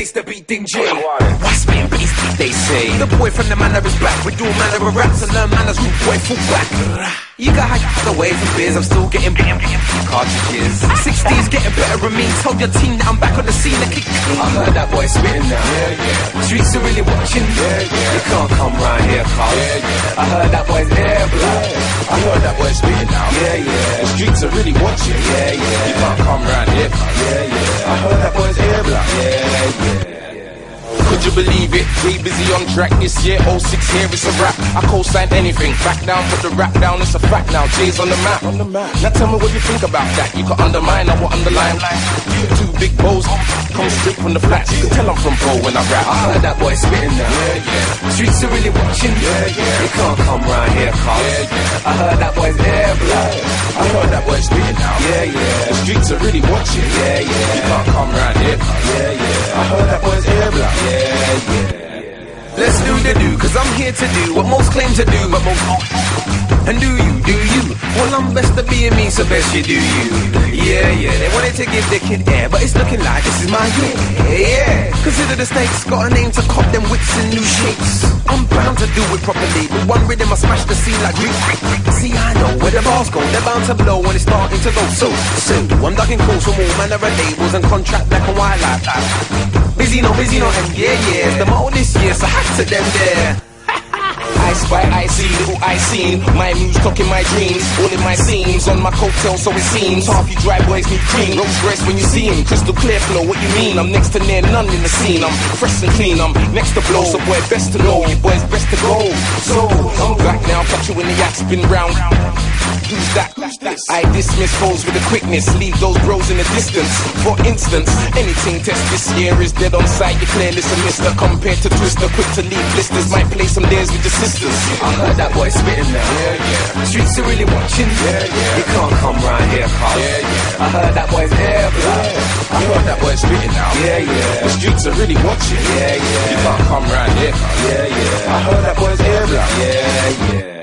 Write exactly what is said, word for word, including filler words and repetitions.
bass, the beat ding J. Why spitting bass beat, they say. The boy from the manor is back. We do a manner of raps and learn manners, rude boy, full back. You got hacked away from beers, I'm still getting cartridges. sixties getting better than me. Tell your team that I'm back on the scene. Like, I heard that boy spitting now. Yeah, yeah. Streets are really watching. Yeah, yeah. You can't come round here, Carl. Yeah, yeah. I heard that boy's air blood. I heard that boy spitting now. Yeah, yeah. The streets are really watching. Yeah, yeah. You can't come round here, Carl. Yeah, yeah. I heard that boy's air blood. Yeah, yeah. Could you believe it? Way busy on track this year, oh six here, it's a rap. I co-sign anything, back down, put the rap down, it's a fact now. Jay's on the map. On the map. Now tell me what you think about that. You can undermine, I will underline. Two big bows, come straight from the flats. You can tell I'm from Pro when I rap. I heard that boy spitting now. Yeah, yeah. Streets are really watching. Yeah, yeah. You can't come round here, Carl. Yeah, yeah. I heard that boy's air blood. I heard that boy spitting now. Yeah, yeah. The streets are really watching. Yeah, yeah. You can't come round here, Carl. Yeah, yeah. I heard that boy's air blood. Yeah, yeah. Let's do the do, cause I'm here to do what most claim to do, but most don't. And do you, do you? Well, I'm best to be me, so best you do you. Yeah, yeah, they wanted to give the kid air, but it's looking like this is my year. Yeah, consider the stakes, got a name to cop them wits in new shapes. I'm bound to do it properly, with one rhythm I smash the scene like Greek. See, I know where the bars go, they're bound to blow when it's starting to go. So, so, I'm ducking calls from all manner of labels and contract black and white like that. Busy no, busy no, and yeah, yeah, it's the motto this year, so hack to them there. I spy, I see, little I seen. My muse talking my dreams, all in my scenes. On my coattail, so it seems. Half you dry boys need cream. Rolls Royce when you see him. Crystal clear flow, what you mean? I'm next to near none in the scene. I'm fresh and clean, I'm next to blow. So boy, best to know, you boys best to go. So, I'm back now, catch you when the yak spin round. Who's that? I dismiss foes with a quickness, leave those bros in the distance. For instance, anything test this year is dead on sight. You clear this a mister compared to Twister. Quick to leave blisters, might play some dares with your sisters. I heard that boy spitting now. Yeah, yeah. Streets are really watching. Yeah, yeah. You can't come round here, Carl. Yeah, yeah. I heard that boy's air blood. I heard that boy spitting now. Yeah, yeah. The streets are really watching. Yeah, yeah. You can't come round here, Carl. Yeah, yeah. I heard that boy's air blood. Yeah, yeah.